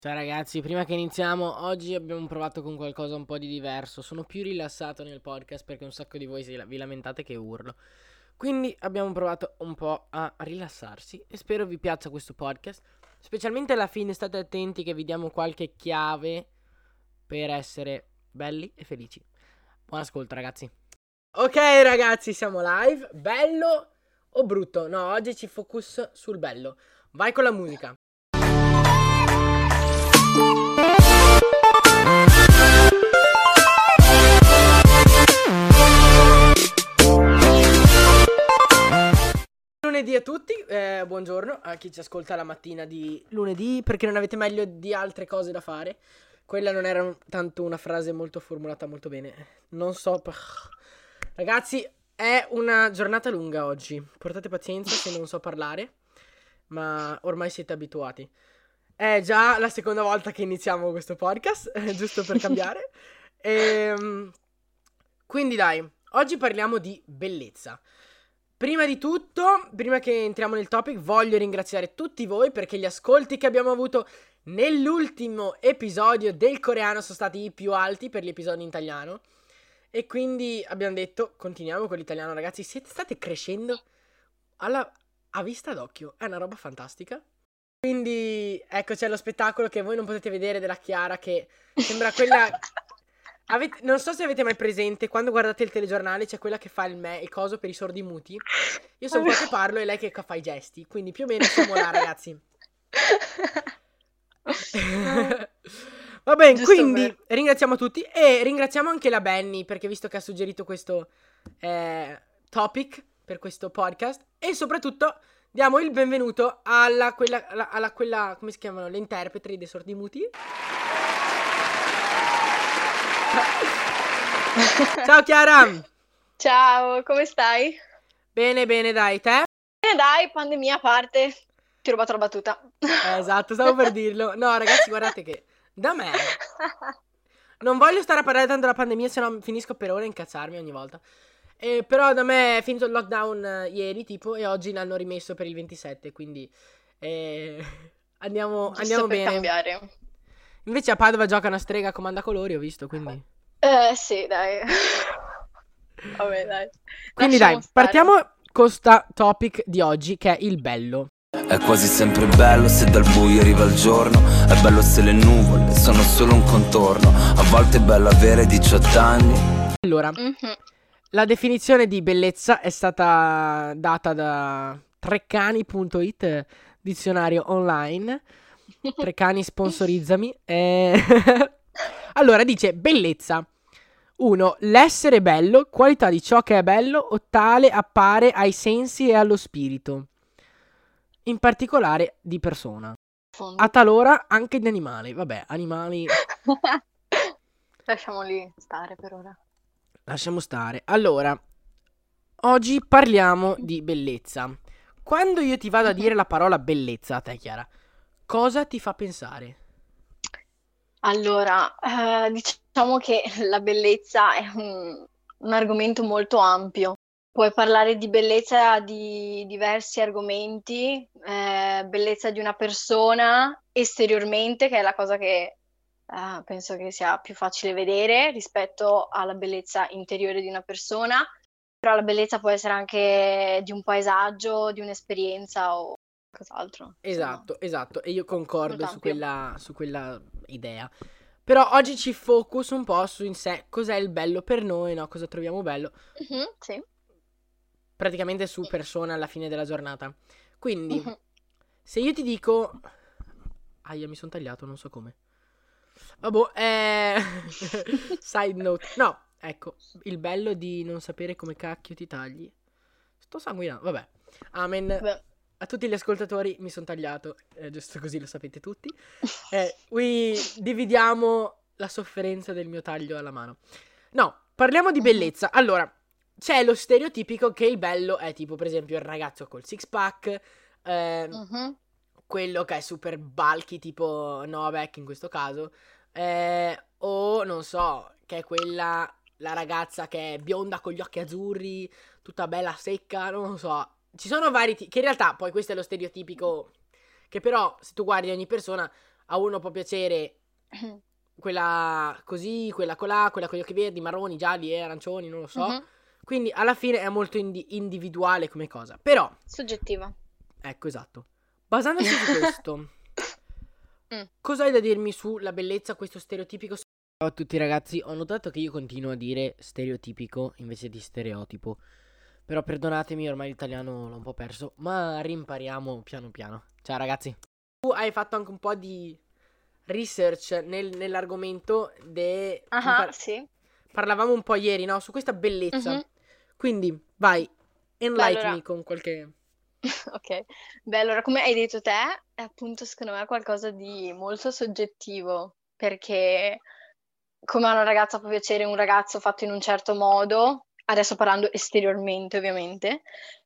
Ciao ragazzi, prima che iniziamo, oggi abbiamo provato con qualcosa un po' di diverso. Sono più rilassato nel podcast perché un sacco di voi vi lamentate che urlo. Quindi abbiamo provato un po' a rilassarsi e spero vi piaccia questo podcast. Specialmente alla fine state attenti che vi diamo qualche chiave per essere belli e felici. Buon ascolto ragazzi. Ok ragazzi, siamo live. Bello o brutto? No, oggi ci focus sul bello. Vai con la musica. Lunedì a tutti, buongiorno a chi ci ascolta la mattina di lunedì, perché non avete meglio di altre cose da fare. Quella non era tanto una frase molto formulata molto bene. Non so. Ragazzi, è una giornata lunga oggi. Portate pazienza se non so parlare, ma ormai siete abituati. È già la seconda volta che iniziamo questo podcast, giusto per cambiare. Quindi dai, oggi parliamo di bellezza. Prima di tutto, prima che entriamo nel topic, voglio ringraziare tutti voi perché gli ascolti che abbiamo avuto nell'ultimo episodio del coreano sono stati i più alti per gli episodi in italiano. E quindi abbiamo detto, continuiamo con l'italiano, ragazzi. State crescendo a vista d'occhio, è una roba fantastica. Quindi, ecco, c'è lo spettacolo che voi non potete vedere della Chiara, che sembra quella... non so se avete mai presente, quando guardate il telegiornale c'è quella che fa il coso per i sordi muti. Io sono qua che parlo e lei che fa i gesti. Quindi più o meno siamo là, ragazzi. Va bene, Giusto quindi ringraziamo tutti e ringraziamo anche la Benny perché visto che ha suggerito questo topic per questo podcast. E soprattutto diamo il benvenuto alla quella come si chiamano, le interpreti dei sordi muti. Ciao Chiara. Ciao, come stai? Bene, bene, dai, te? Dai, pandemia a parte. Ti ho rubato la battuta. Esatto, stavo per dirlo. No, ragazzi, guardate che da me non voglio stare a parlare tanto della pandemia, se no finisco per ora a incazzarmi ogni volta. Però da me è finito il lockdown ieri, tipo, e oggi l'hanno rimesso per il 27, quindi andiamo Giusto per bene. cambiare. Invece a Padova gioca una strega a comanda colori, ho visto, quindi... Sì, dai. Vabbè, dai. Quindi Lasciamo dai, stare. partiamo con sta topic di oggi, che è il bello. È quasi sempre bello se dal buio arriva il giorno. È bello se le nuvole sono solo un contorno. A volte è bello avere 18 anni. Allora, la definizione di bellezza è stata data da treccani.it, dizionario online. Treccani sponsorizzami. Allora, dice bellezza. 1. L'essere bello, qualità di ciò che è bello o tale appare ai sensi e allo spirito, in particolare di persona. A talora anche di animali. Vabbè, animali... Lasciamoli stare per ora. Lasciamo stare. Allora, oggi parliamo di bellezza. Quando io ti vado a dire la parola bellezza a te, Chiara, cosa ti fa pensare? Allora, diciamo che la bellezza è un argomento molto ampio. Puoi parlare di bellezza di diversi argomenti, bellezza di una persona esteriormente, che è la cosa che penso che sia più facile vedere rispetto alla bellezza interiore di una persona, però la bellezza può essere anche di un paesaggio, di un'esperienza o cos'altro. Esatto, esatto, e io concordo su quella idea. Però oggi ci focus un po' su in sé, cos'è il bello per noi, no? Cosa troviamo bello. Sì. Praticamente su persona alla fine della giornata. Quindi, se io ti dico... Aia, mi sono tagliato, non so come. Vabbè, side note. No, ecco, il bello di non sapere come cacchio ti tagli. Sto sanguinando, vabbè. Amen. Beh. A tutti gli ascoltatori mi sono tagliato, giusto così lo sapete tutti. Qui dividiamo la sofferenza del mio taglio alla mano. No, parliamo di bellezza. Allora, c'è lo stereotipico che il bello è tipo, per esempio, il ragazzo col six pack, quello che è super bulky, tipo Novak in questo caso, o non so, che è la ragazza che è bionda con gli occhi azzurri, tutta bella secca, non lo so. Ci sono vari che in realtà poi questo è lo stereotipico che però se tu guardi ogni persona a uno può piacere quella così, quella colà, quella con gli occhi verdi, marroni, gialli e arancioni, non lo so. Mhm. Quindi alla fine è molto individuale come cosa. Però, Soggettiva. ecco, esatto. Basandosi su questo, Mm. cosa hai da dirmi sulla bellezza, questo stereotipico? Ciao a tutti ragazzi, ho notato che io continuo a dire stereotipico invece di stereotipo. Però perdonatemi, ormai l'italiano l'ho un po' perso, ma rimpariamo piano piano. Ciao ragazzi. Tu hai fatto anche un po' di research nell'argomento Sì. parlavamo un po' ieri, no? Su questa bellezza. Mhm. Quindi, vai, enlighten allora- me con qualche... Ok, beh, allora come hai detto te, è appunto secondo me qualcosa di molto soggettivo, perché come a una ragazza può piacere un ragazzo fatto in un certo modo, adesso parlando esteriormente ovviamente,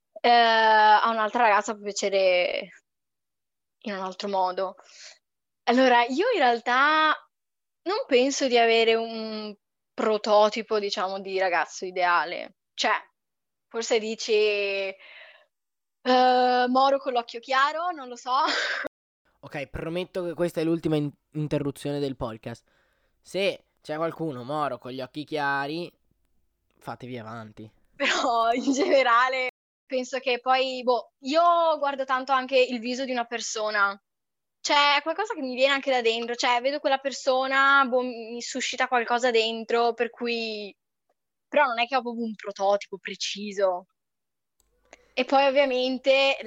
a un'altra ragazza può piacere in un altro modo. Allora, io in realtà non penso di avere un prototipo, diciamo, di ragazzo ideale. Cioè, forse dici Moro con l'occhio chiaro, non lo so. Ok, prometto che questa è l'ultima interruzione del podcast. Se c'è qualcuno moro con gli occhi chiari, fatevi avanti. Però in generale penso che poi, io guardo tanto anche il viso di una persona. Cioè, è qualcosa che mi viene anche da dentro. Cioè, vedo quella persona, mi suscita qualcosa dentro, per cui... Però non è che ho proprio un prototipo preciso. E poi ovviamente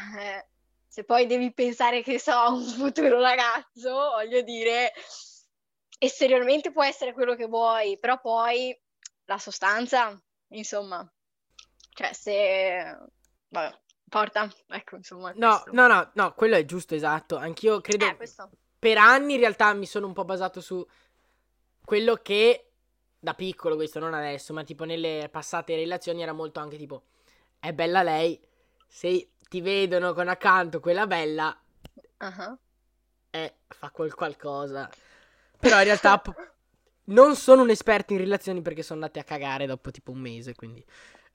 se poi devi pensare che so a un futuro ragazzo, voglio dire, esteriormente può essere quello che vuoi, però poi la sostanza, insomma, cioè se... Vabbè, porta, ecco, insomma, No, questo. no, quello è giusto, esatto. Anch'io credo... Questo. Per anni in realtà mi sono un po' basato su quello che... Da piccolo questo, non adesso, ma tipo nelle passate relazioni era molto anche tipo... È bella lei, se ti vedono con accanto quella bella, Ah. fa qualcosa. Però in realtà non sono un esperto in relazioni perché sono andate a cagare dopo tipo un mese, quindi.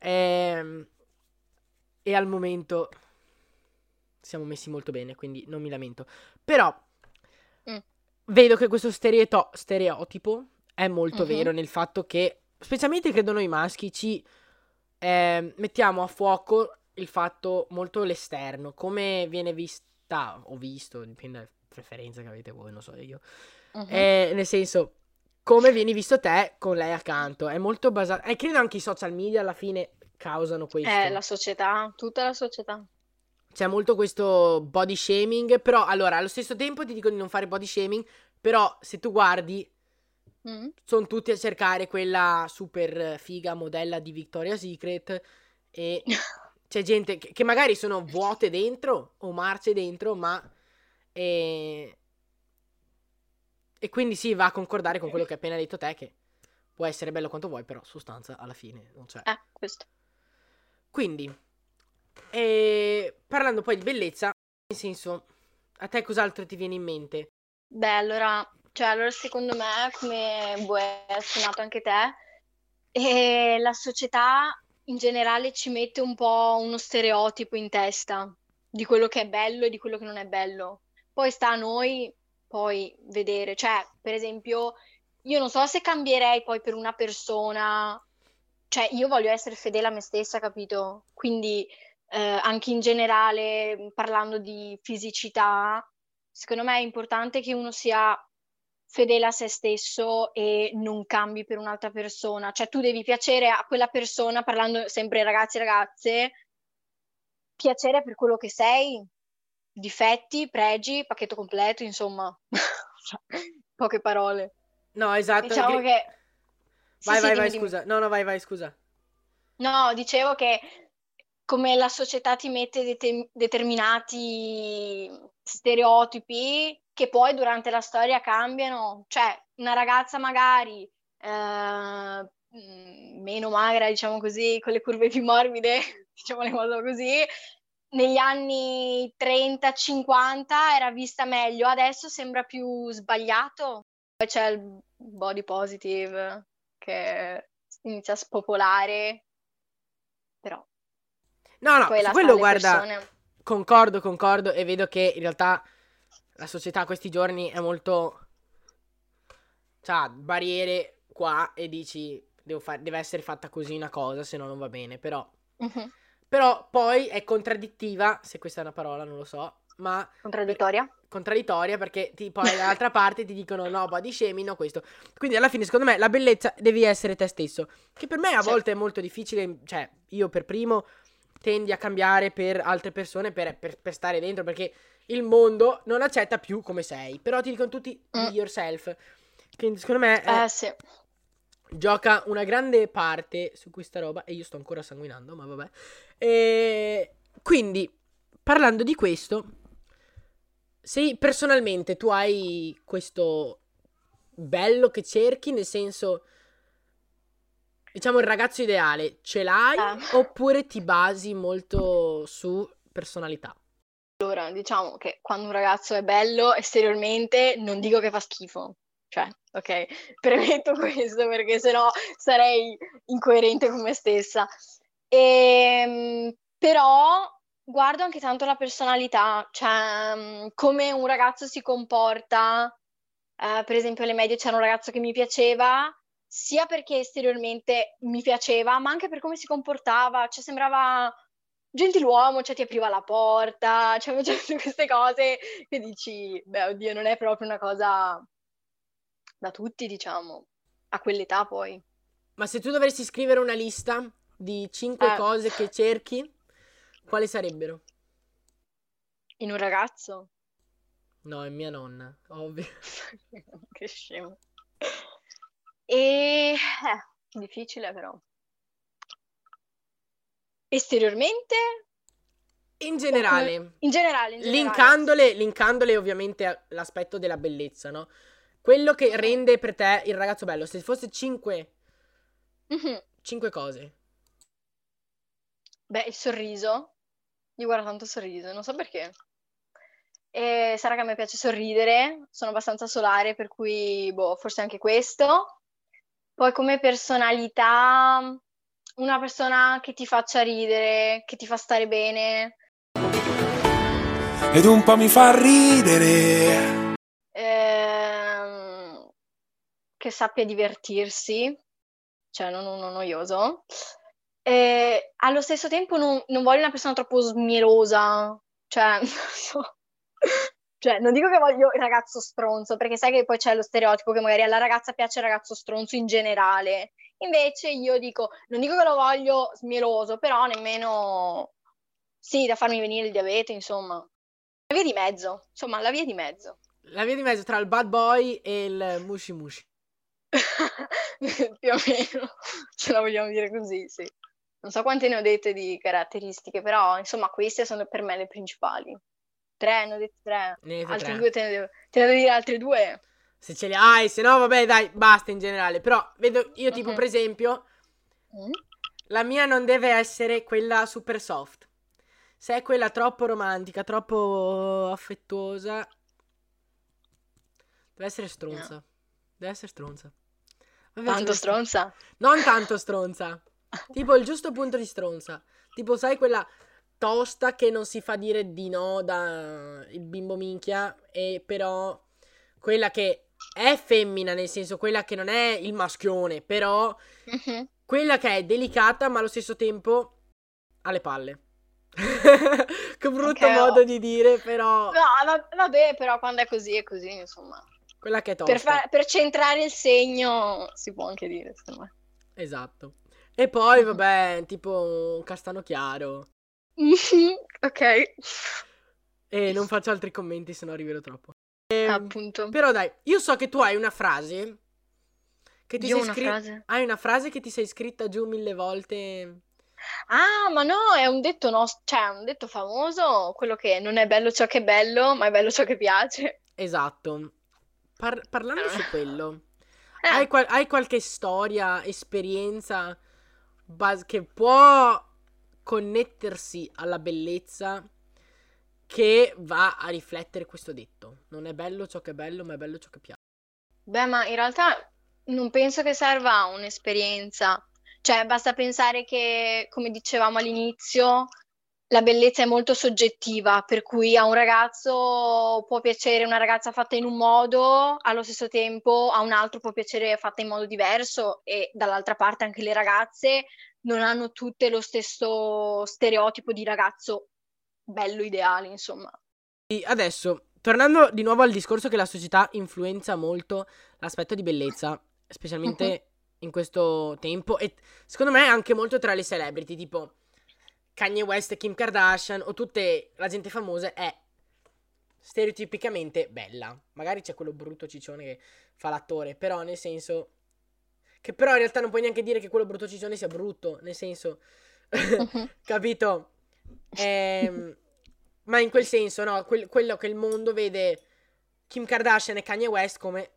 E al momento siamo messi molto bene, quindi non mi lamento. Però Mm. vedo che questo stereotipo è molto Mhm. vero nel fatto che, specialmente credo noi maschi, ci mettiamo a fuoco il fatto molto l'esterno, come viene vista o visto, dipende dalle preferenze che avete voi, non so io. Mhm. Nel senso, come vieni visto te con lei accanto, è molto basato. E credo anche i social media alla fine causano questo. La società, tutta la società. C'è molto questo body shaming, però allora allo stesso tempo ti dico di non fare body shaming, però se tu guardi Mm. sono tutti a cercare quella super figa modella di Victoria's Secret e c'è gente che magari sono vuote dentro o marce dentro, ma e quindi sì, va a concordare con quello che hai appena detto te, che può essere bello quanto vuoi, però sostanza alla fine non c'è. Questo. Quindi, parlando poi di bellezza, nel senso, a te cos'altro ti viene in mente? Beh, allora secondo me, come hai accennato anche te, la società in generale ci mette un po' uno stereotipo in testa di quello che è bello e di quello che non è bello. Poi sta a noi poi vedere, cioè, per esempio, io non so se cambierei poi per una persona, cioè, io voglio essere fedele a me stessa, capito? Quindi, anche in generale, parlando di fisicità, secondo me è importante che uno sia fedele a se stesso e non cambi per un'altra persona. Cioè, tu devi piacere a quella persona, parlando sempre ragazzi e ragazze, piacere per quello che sei, difetti, pregi, pacchetto completo, insomma. Poche parole. No, esatto. Diciamo che... Vai, Sì, vai, dimmi, vai, dimmi. scusa. No, vai, scusa. No, dicevo che come la società ti mette determinati stereotipi che poi durante la storia cambiano. Cioè, una ragazza magari meno magra, diciamo così, con le curve più morbide, diciamo le cose così, negli anni 30-50 era vista meglio, adesso sembra più sbagliato. Poi c'è il body positive che inizia a spopolare, però No, poi su là sta quello alle guarda, persone. concordo e vedo che in realtà la società questi giorni è molto... c'ha barriere qua e dici deve essere fatta così una cosa, se no non va bene, però... Mhm. Però poi è contraddittiva, se questa è una parola, non lo so, ma... contraddittoria perché poi dall'altra parte ti dicono no, body shaming, no questo. Quindi alla fine secondo me la bellezza devi essere te stesso, che per me a Sì. volte è molto difficile, cioè io per primo tendi a cambiare per altre persone per stare dentro, perché il mondo non accetta più come sei, però ti dicono tutti be yourself, che secondo me Sì. gioca una grande parte su questa roba e io sto ancora sanguinando, ma vabbè. E quindi parlando di questo, se personalmente tu hai questo bello che cerchi, nel senso, diciamo il ragazzo ideale, ce l'hai oppure ti basi molto su personalità? Allora, diciamo che quando un ragazzo è bello esteriormente, non dico che fa schifo. Cioè, ok, premetto questo perché sennò sarei incoerente con me stessa. Però guardo anche tanto la personalità, cioè come un ragazzo si comporta. Per esempio alle medie c'era un ragazzo che mi piaceva, sia perché esteriormente mi piaceva, ma anche per come si comportava, cioè sembrava gentiluomo, cioè ti apriva la porta, cioè faceva tutte queste cose che dici, beh, oddio, non è proprio una cosa da tutti, diciamo, a quell'età poi. Ma se tu dovessi scrivere una lista di 5 cose che cerchi, quali sarebbero? In un ragazzo? No, è mia nonna, ovvio. Che scemo. E difficile però. Esteriormente? In generale. In generale. Linkandole ovviamente all'aspetto della bellezza, no? Quello che rende per te il ragazzo bello. Se fosse 5 cose. Beh, il sorriso. Io guardo tanto il sorriso, non so perché. E sarà che a me piace sorridere, sono abbastanza solare, per cui, boh, forse anche questo. Poi come personalità, una persona che ti faccia ridere, che ti fa stare bene. Ed un po' mi fa ridere. Che sappia divertirsi, cioè non uno noioso. Allo stesso tempo non voglio una persona troppo smierosa, cioè, non so. Cioè, non dico che voglio il ragazzo stronzo, perché sai che poi c'è lo stereotipo che magari alla ragazza piace il ragazzo stronzo in generale. Invece io dico, non dico che lo voglio smieroso, però nemmeno, sì, da farmi venire il diabete, insomma. La via di mezzo, insomma, la via di mezzo. La via di mezzo tra il bad boy e il mushi mushi. Più o meno, ce la vogliamo dire così, sì. Non so quante ne ho dette di caratteristiche, però, insomma, queste sono per me le principali. 3, ne ho dette 3. Altri 2 te ne devo dire altre 2. Se ce li hai, se no, vabbè, dai, basta in generale. Però, vedo, io tipo, per esempio, la mia non deve essere quella super soft. Se è quella troppo romantica, troppo affettuosa, deve essere stronza. No. Deve essere stronza. Tanto stronza? Non tanto stronza. Tipo il giusto punto di stronza. Tipo, sai, quella tosta che non si fa dire di no da il bimbo minchia, e però quella che è femmina, nel senso quella che non è il maschione, però quella che è delicata ma allo stesso tempo ha le palle. Che brutto modo di dire, però no, vabbè, però quando è così, insomma. Quella che è tosta. Per centrare il segno si può anche dire, secondo me. Esatto. E poi vabbè, tipo un castano chiaro. Ok. E non faccio altri commenti, se no arriverò troppo. Appunto. Però dai, io so che tu hai una frase che ti frase? Hai una frase che ti sei scritta giù 1000 volte. Ah, ma no, è un detto cioè un detto famoso, quello che non è bello ciò che è bello, ma è bello ciò che piace. Esatto. Parlando su quello, hai qualche storia, esperienza che può connettersi alla bellezza, che va a riflettere questo detto? Non è bello ciò che è bello, ma è bello ciò che piace. Beh, ma in realtà non penso che serva un'esperienza. Cioè, basta pensare che, come dicevamo all'inizio, la bellezza è molto soggettiva, per cui a un ragazzo può piacere una ragazza fatta in un modo, allo stesso tempo a un altro può piacere fatta in modo diverso, e dall'altra parte anche le ragazze non hanno tutte lo stesso stereotipo di ragazzo bello ideale, insomma. Adesso, tornando di nuovo al discorso che la società influenza molto l'aspetto di bellezza, specialmente in questo tempo, e secondo me anche molto tra le celebrity, tipo Kanye West e Kim Kardashian o tutte la gente famosa è stereotipicamente bella. Magari c'è quello brutto ciccione che fa l'attore, però nel senso che però in realtà non puoi neanche dire che quello brutto ciccione sia brutto, nel senso capito? Ma in quel senso, no, quello che il mondo vede Kim Kardashian e Kanye West come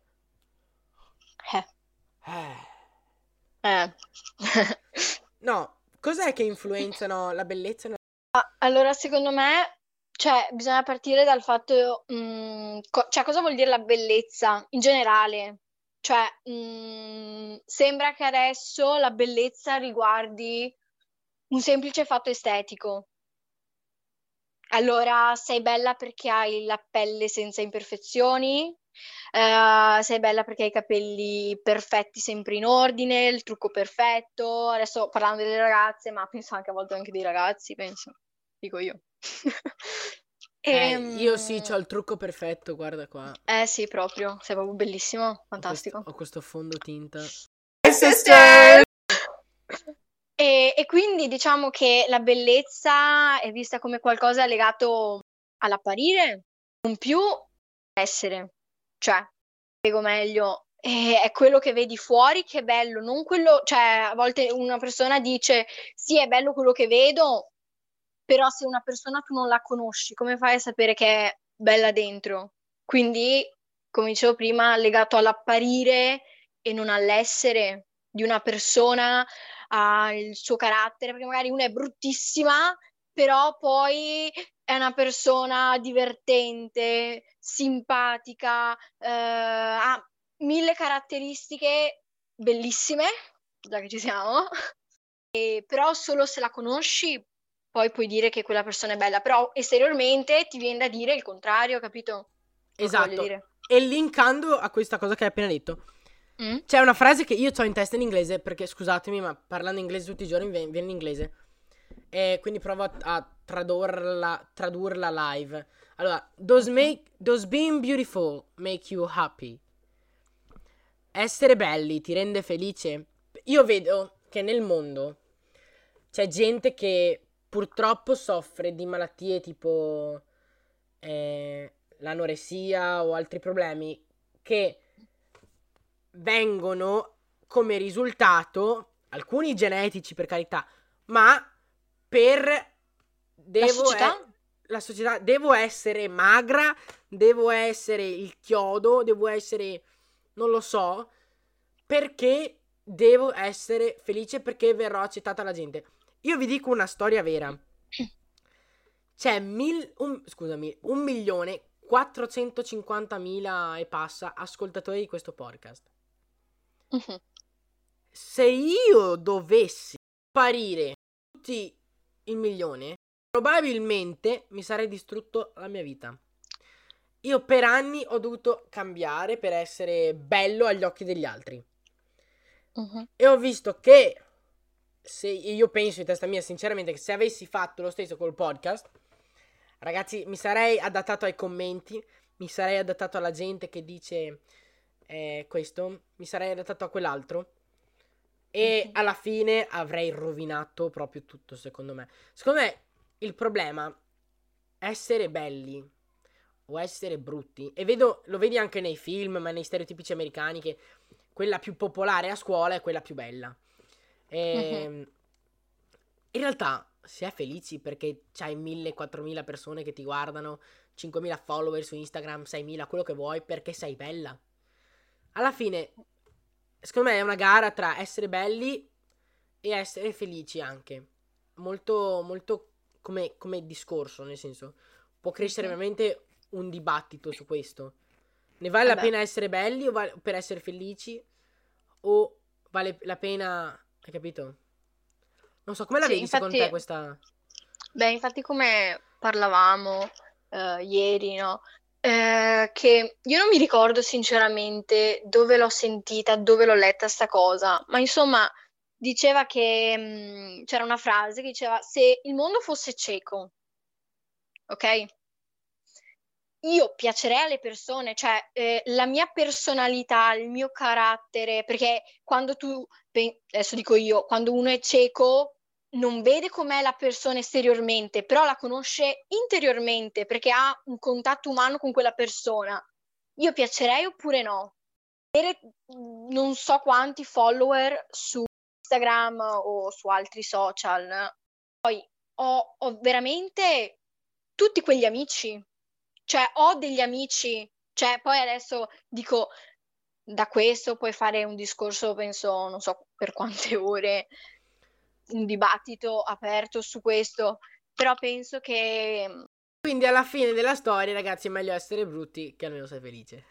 Eh. no, cos'è che influenzano la bellezza? Allora, secondo me, cioè, bisogna partire dal fatto, cioè, cosa vuol dire la bellezza in generale? Cioè, sembra che adesso la bellezza riguardi un semplice fatto estetico. Allora, sei bella perché hai la pelle senza imperfezioni, sei bella perché hai i capelli perfetti, sempre in ordine, il trucco perfetto. Adesso parlando delle ragazze, ma penso anche a volte anche dei ragazzi, penso, dico io. Io sì, c'ho il trucco perfetto, guarda qua. Sì, proprio, sei proprio bellissimo, fantastico. Ho questo fondo tinta. E quindi diciamo che la bellezza è vista come qualcosa legato all'apparire, non più essere. Cioè, spiego meglio, è quello che vedi fuori che è bello, non quello, cioè a volte una persona dice sì, è bello quello che vedo, però se una persona tu non la conosci, come fai a sapere che è bella dentro? Quindi, come dicevo prima, legato all'apparire e non all'essere di una persona, al suo carattere, perché magari una è bruttissima, però poi è una persona divertente, simpatica, ha 1000 caratteristiche bellissime, già che ci siamo, però solo se la conosci poi puoi dire che quella persona è bella, però esteriormente ti viene da dire il contrario, capito? Esatto. E linkando a questa cosa che hai appena detto, c'è una frase che io ho in testa in inglese, perché scusatemi, ma parlando inglese tutti i giorni viene in inglese. E quindi provo a tradurla live. Allora, does being beautiful make you happy? Essere belli ti rende felice? Io vedo che nel mondo c'è gente che purtroppo soffre di malattie tipo l'anoressia o altri problemi che vengono come risultato, alcuni genetici per carità, ma per la società, devo essere magra, devo essere il chiodo, devo essere, non lo so, perché devo essere felice, perché verrò accettata la gente. Io vi dico una storia vera. C'è 1.450.000 e passa ascoltatori di questo podcast. Se io dovessi apparire tutti il milione, probabilmente mi sarei distrutto la mia vita. Io per anni ho dovuto cambiare per essere bello agli occhi degli altri. E ho visto che, se io penso in testa mia sinceramente, che se avessi fatto lo stesso col podcast, ragazzi, mi sarei adattato ai commenti, mi sarei adattato alla gente che dice questo, mi sarei adattato a quell'altro. E alla fine avrei rovinato proprio tutto, secondo me. Secondo me il problema è essere belli o essere brutti. E lo vedi anche nei film, ma nei stereotipici americani, che quella più popolare a scuola è quella più bella. In realtà si è felici perché c'hai 1.000-4.000 persone che ti guardano, 5.000 follower su Instagram, 6.000, quello che vuoi, perché sei bella. Alla fine, secondo me è una gara tra essere belli e essere felici anche. Molto, molto come discorso, nel senso, può crescere veramente un dibattito su questo. Ne vale la pena essere belli o per essere felici? O vale la pena, hai capito? Non so, come la vedi secondo te questa? Beh, infatti come parlavamo ieri, no? Che io non mi ricordo sinceramente dove l'ho sentita, dove l'ho letta sta cosa, ma insomma diceva che c'era una frase che diceva se il mondo fosse cieco, ok? Io piacerei alle persone, cioè la mia personalità, il mio carattere, perché quando adesso dico io, quando uno è cieco non vede com'è la persona esteriormente, però la conosce interiormente perché ha un contatto umano con quella persona. Io piacerei oppure no? Avere non so quanti follower su Instagram o su altri social. Poi ho veramente tutti quegli amici, cioè ho degli amici, cioè poi adesso dico, da questo puoi fare un discorso, penso, non so per quante ore, un dibattito aperto su questo, però penso che Quindi alla fine della storia, ragazzi, è meglio essere brutti che almeno sei felice.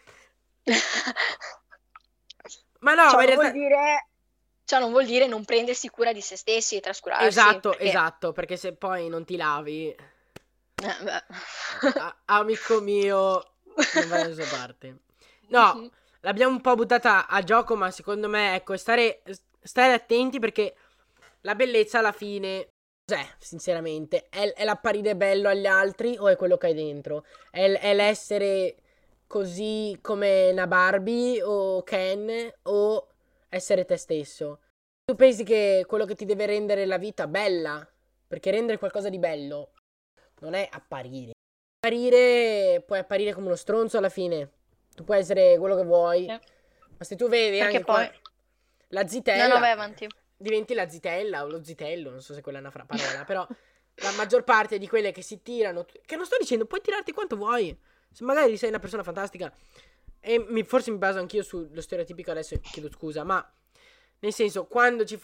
Ma no, ciò ma in non vuol realtà... dire, ciò non vuol dire non prendersi cura di se stessi e trascurarsi, Esatto, perché esatto, perché se poi non ti lavi, beh. amico mio, non vai da nessuna parte. No, l'abbiamo un po' buttata a gioco, ma secondo me, ecco, stare attenti perché la bellezza alla fine, cos'è, sinceramente? È l'apparire bello agli altri o è quello che hai dentro? È l'essere così come una Barbie o Ken o essere te stesso? Tu pensi che quello che ti deve rendere la vita bella, perché rendere qualcosa di bello non è apparire. Puoi apparire come uno stronzo alla fine. Tu puoi essere quello che vuoi. Sì. Ma se tu vedi Perché anche qua poi la no, vai zitella, avanti. diventi la zitella o lo zitello, non so se quella è una parola, però la maggior parte di quelle che si tirano, che non sto dicendo, puoi tirarti quanto vuoi. Se magari sei una persona fantastica, e forse mi baso anch'io sullo stereotipico, adesso chiedo scusa, ma nel senso, quando ci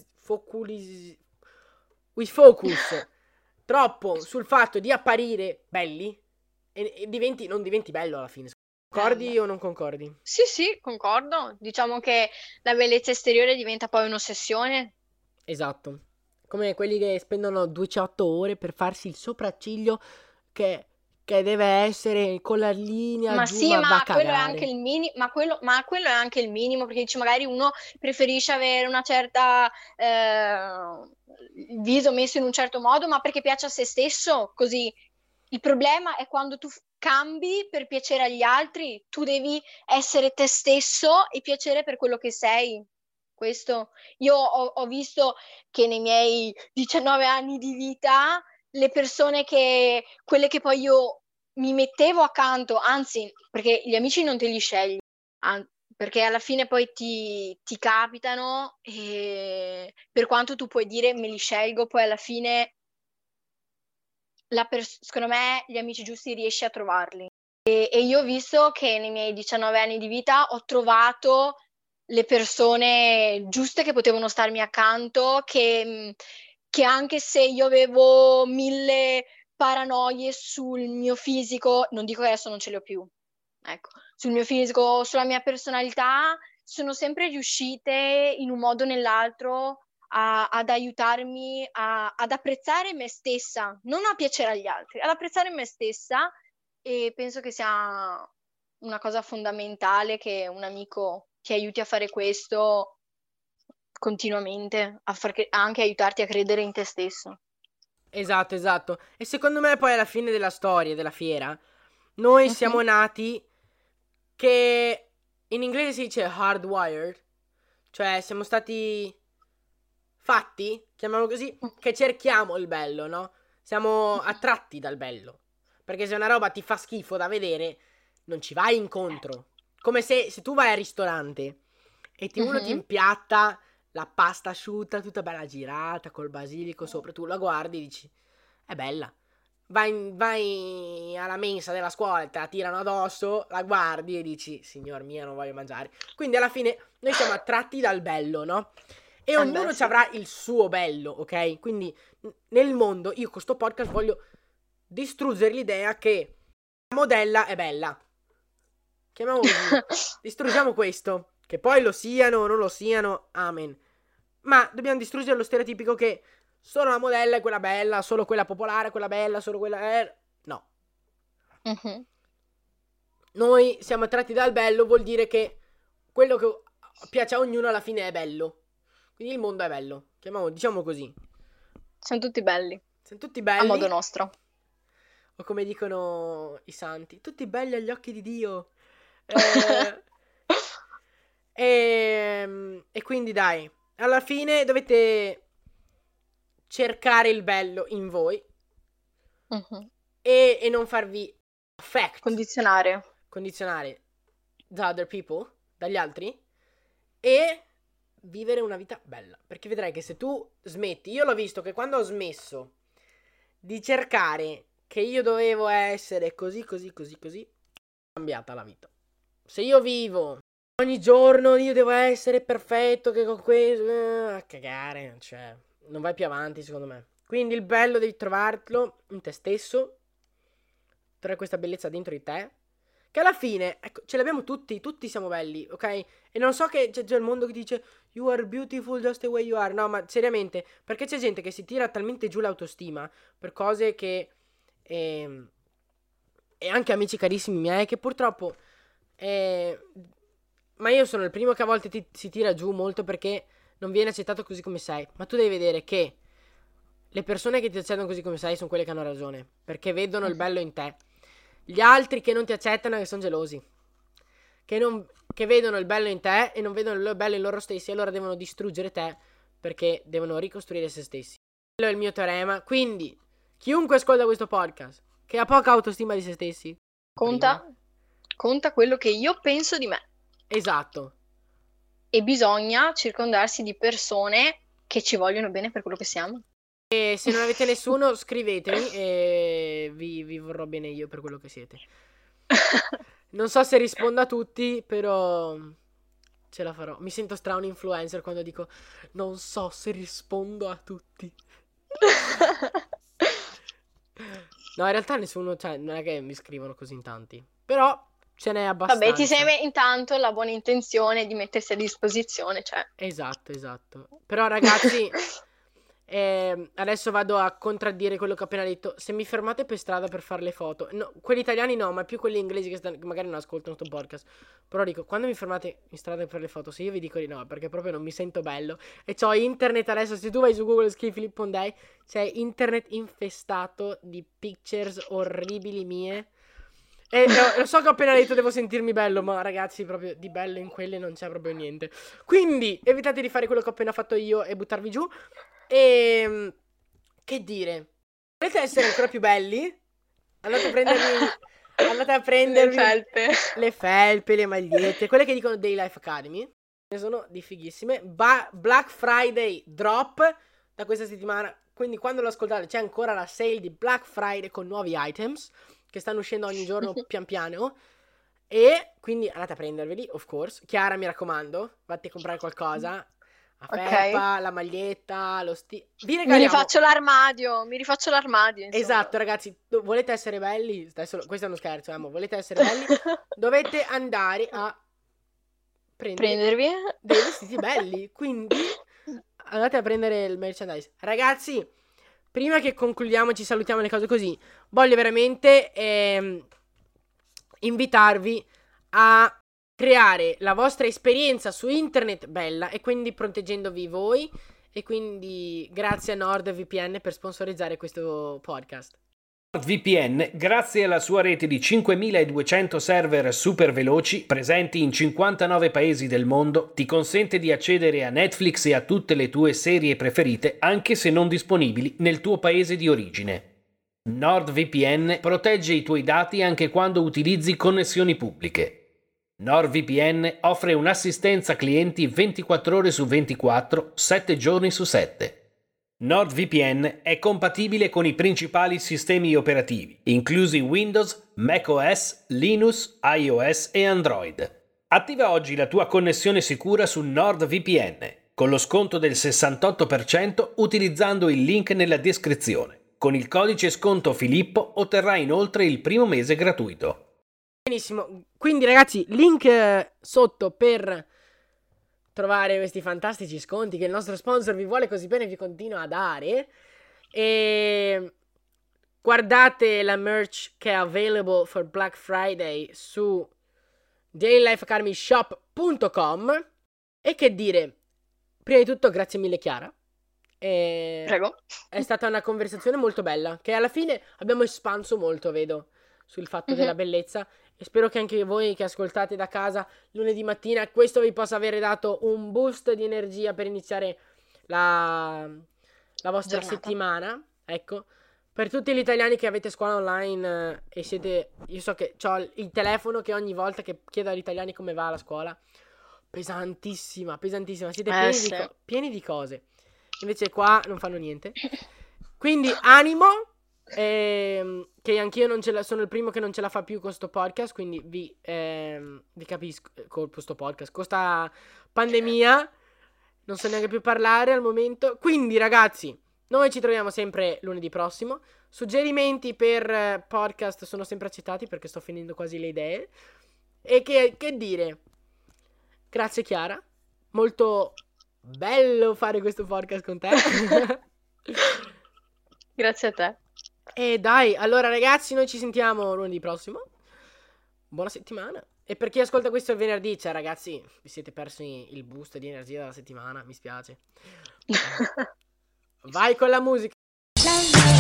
we focus troppo sul fatto di apparire belli e non diventi bello alla fine. Concordi Beh. o non concordi? Sì, concordo. Diciamo che la bellezza esteriore diventa poi un'ossessione. Esatto. Come quelli che spendono 200 ore per farsi il sopracciglio che, che deve essere con la linea Ma giù, sì, ma va a ma quello è anche cagare. il minimo, ma quello è anche il minimo, perché dice magari uno preferisce avere una certa il viso messo in un certo modo, ma perché piace a se stesso, così. Il problema è quando tu cambi per piacere agli altri, tu devi essere te stesso e piacere per quello che sei. Questo. Io ho visto che nei miei 19 anni di vita, le persone quelle che poi io mi mettevo accanto, anzi, perché gli amici non te li scegli, perché alla fine poi ti capitano e per quanto tu puoi dire me li scelgo, poi alla fine secondo me gli amici giusti riesci a trovarli. E io ho visto che nei miei 19 anni di vita ho trovato le persone giuste che potevano starmi accanto, che anche se io avevo 1000 paranoie sul mio fisico, non dico che adesso non ce le ho più, ecco, sul mio fisico, sulla mia personalità, sono sempre riuscite in un modo o nell'altro ad aiutarmi ad apprezzare me stessa, non a piacere agli altri, ad apprezzare me stessa e penso che sia una cosa fondamentale che un amico ti aiuti a fare questo continuamente, anche aiutarti a credere in te stesso. Esatto, esatto. E secondo me poi alla fine della storia, della fiera, noi siamo nati che in inglese si dice hardwired, cioè siamo stati fatti, chiamiamolo così, che cerchiamo il bello, no? Siamo attratti dal bello. Perché se una roba ti fa schifo da vedere, non ci vai incontro. Come se tu vai al ristorante e uno ti impiatta la pasta asciutta, tutta bella girata, col basilico sopra, tu la guardi e dici, è bella. Vai alla mensa della scuola e te la tirano addosso, la guardi e dici, signor mio, non voglio mangiare. Quindi alla fine noi siamo attratti dal bello, no? E ognuno sì. ci avrà il suo bello, ok? Quindi nel mondo, io con sto podcast voglio distruggere l'idea che la modella è bella. Chiamiamolo così. Distruggiamo questo. Che poi lo siano o non lo siano, amen. Ma dobbiamo distruggere lo stereotipico che solo la modella è quella bella, solo quella popolare, quella bella, solo quella... No. Mhm. Noi siamo attratti dal bello, vuol dire che quello che piace a ognuno alla fine è bello. Quindi il mondo è bello, diciamo così. Sono tutti belli, Siamo tutti a belli, modo nostro. o come dicono i santi, tutti belli agli occhi di Dio. E quindi dai, alla fine dovete cercare il bello in voi Mhm. e non farvi condizionare da other people, dagli altri, e vivere una vita bella. Perché vedrai che se tu smetti, io l'ho visto che quando ho smesso di cercare che io dovevo essere così, è cambiata la vita. Se io vivo ogni giorno io devo essere perfetto, che con questo a cagare, cioè non vai più avanti secondo me. Quindi il bello devi trovarlo in te stesso, trovare questa bellezza dentro di te, che alla fine, ecco, ce l'abbiamo tutti siamo belli, ok? E non so che c'è il mondo che dice you are beautiful just the way you are. No, ma seriamente, perché c'è gente che si tira talmente giù l'autostima per cose che e anche amici carissimi miei che purtroppo ma io sono il primo che a volte si tira giù molto perché non viene accettato così come sei. Ma tu devi vedere che le persone che ti accettano così come sei sono quelle che hanno ragione, perché vedono il bello in te. Gli altri che non ti accettano che sono gelosi, che vedono il bello in te e non vedono il bello in loro stessi, allora devono distruggere te perché devono ricostruire se stessi. Quello è il mio teorema. Quindi chiunque ascolta questo podcast che ha poca autostima di se stessi, Conta quello che io penso di me. esatto. E bisogna circondarsi di persone che ci vogliono bene per quello che siamo. E se non avete nessuno, scrivetemi e vi vorrò bene io per quello che siete. Non so se rispondo a tutti, però ce la farò. Mi sento stra un influencer quando dico non so se rispondo a tutti. No, in realtà nessuno, cioè, non è che mi scrivono così in tanti. Però ce n'è abbastanza. Vabbè, ti sei intanto la buona intenzione di mettersi a disposizione, cioè. Esatto. Però ragazzi, adesso vado a contraddire quello che ho appena detto. Se mi fermate per strada per fare le foto, no, quelli italiani no, ma più quelli inglesi che magari non ascoltano questo podcast. Però dico, quando mi fermate in strada per fare le foto, se io vi dico di no, perché proprio non mi sento bello. E c'ho internet adesso, se tu vai su Google e scrivi Filippo Ondei, c'è internet infestato di pictures orribili mie. E lo so che ho appena detto devo sentirmi bello, ma ragazzi, proprio di bello in quelle non c'è proprio niente. Quindi evitate di fare quello che ho appena fatto io e buttarvi giù. E che dire? Volete essere ancora più belli? Andate a prendervi le felpe, le magliette, quelle che dicono Day Life Academy. Ne sono di fighissime. Black Friday drop da questa settimana. Quindi quando lo ascoltate c'è ancora la sale di Black Friday con nuovi items che stanno uscendo ogni giorno pian piano. E quindi andate a prenderveli, of course. Chiara, mi raccomando, vatti a comprare qualcosa. La felpa, la maglietta, vi regaliamo. Mi rifaccio l'armadio, insomma. Esatto, ragazzi, volete essere belli? Adesso, questo è uno scherzo, volete essere belli? Dovete andare a prendervi dei vestiti belli. Quindi andate a prendere il merchandise. Ragazzi, prima che concludiamo, ci salutiamo le cose così, voglio veramente invitarvi a creare la vostra esperienza su internet bella e quindi proteggendovi voi. E quindi grazie a NordVPN per sponsorizzare questo podcast. NordVPN, grazie alla sua rete di 5200 server super veloci presenti in 59 paesi del mondo, ti consente di accedere a Netflix e a tutte le tue serie preferite anche se non disponibili nel tuo paese di origine. NordVPN protegge i tuoi dati anche quando utilizzi connessioni pubbliche. NordVPN offre un'assistenza clienti 24 ore su 24, 7 giorni su 7. NordVPN è compatibile con i principali sistemi operativi, inclusi Windows, macOS, Linux, iOS e Android. Attiva oggi la tua connessione sicura su NordVPN, con lo sconto del 68% utilizzando il link nella descrizione. Con il codice sconto Filippo otterrai inoltre il primo mese gratuito. Benissimo, quindi ragazzi, link sotto per trovare questi fantastici sconti che il nostro sponsor vi vuole così bene e vi continua a dare. E guardate la merch che è available for Black Friday su dailylifeacademyshop.com. E che dire, prima di tutto grazie mille Chiara. Prego. È stata una conversazione molto bella, che alla fine abbiamo espanso molto, vedo, sul fatto della bellezza. E spero che anche voi che ascoltate da casa lunedì mattina questo vi possa avere dato un boost di energia per iniziare la vostra settimana. Ecco, per tutti gli italiani che avete scuola online e siete... Io so che ho il telefono che ogni volta che chiedo agli italiani come va la scuola, pesantissima, siete pieni di cose. Invece qua non fanno niente. Quindi animo, che anch'io non ce la, sono il primo che non ce la fa più con sto podcast. Quindi vi capisco con questo podcast, con sta pandemia. Non so neanche più parlare al momento. Quindi ragazzi, noi ci troviamo sempre lunedì prossimo. Suggerimenti per podcast sono sempre accettati, perché sto finendo quasi le idee. E che dire, grazie Chiara, molto bello fare questo podcast con te. Grazie a te. E dai, allora ragazzi, noi ci sentiamo lunedì prossimo. Buona settimana. E per chi ascolta questo il venerdì, cioè ragazzi, vi siete persi il boost di energia della settimana, mi spiace. Vai con la musica.